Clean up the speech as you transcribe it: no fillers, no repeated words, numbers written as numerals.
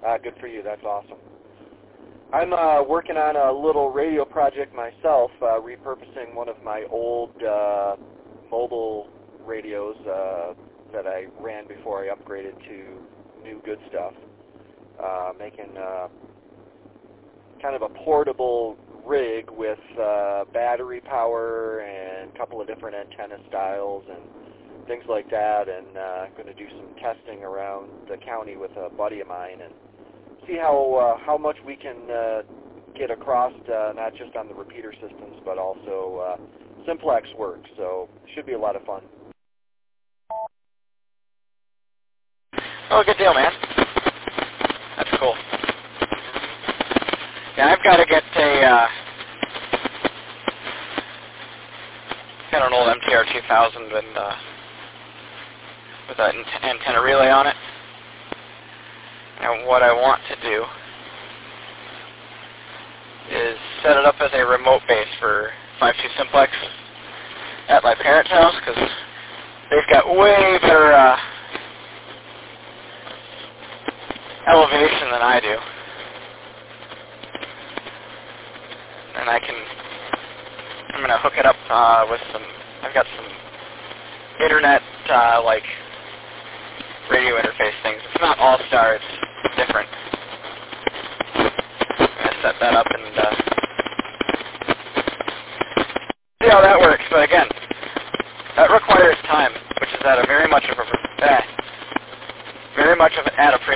Good for you. That's awesome. I'm working on a little radio project myself, repurposing one of my old mobile radios that I ran before I upgraded to new good stuff, making kind of a portable rig with battery power and a couple of different antenna styles and things like that, and I'm going to do some testing around the county with a buddy of mine and see how much we can get across, not just on the repeater systems, but also simplex work. So it should be a lot of fun. Oh, good deal, man. That's cool. Yeah, I've got to get got an old MTR 2000 and with an antenna relay on it. And what I want to do is set it up as a remote base for 5.2 simplex at my parents' house, because they've got way better elevation than I do. And I'm going to hook it up with I've got some internet, like, radio interface things. It's not All-Star, it's different. I'm going to set that up and see how that works. But again, that requires time, which is at a very much of a